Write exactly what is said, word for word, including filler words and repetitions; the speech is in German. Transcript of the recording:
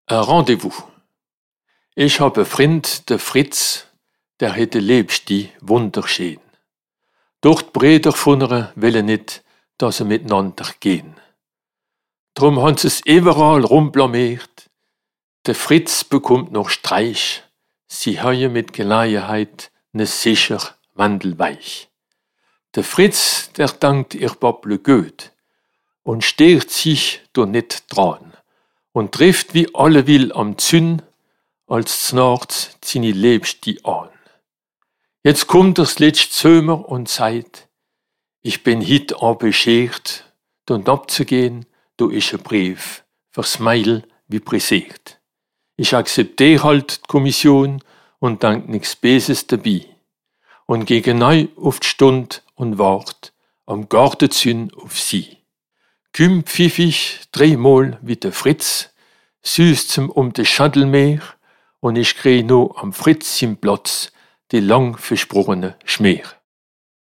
Ein Rendezvous. Ich hab e Freund, der Fritz, der hätte Lebsti wunderschön. Doch die Brüder von ihr wollen nicht, dass sie miteinander gehen. Drum haben sie es überall rumblamiert. Der Fritz bekommt noch Streich. Sie haben mit Gelegenheit ne sicher wandelweich. Der Fritz, der dankt ihr Papple gut und stört sich do nicht dran und trifft wie alle will am Zünn, als znachts seine Liebste an. Jetzt kommt das letzte Sömer und sagt, ich bin hit a beschert, und abzugehen, du isch a Brief, fürs Meidl wie pressiert. Ich akzeptier halt die Kommission und dank nix Beses dabei und geh genau auf die Stund und wart am Gartenzün auf sie. Küm pfiff ich dreimal wie der Fritz, süßt's um de Schandelmeer und ich krieg no am Fritz im Platz die lang versprochene Schmäh.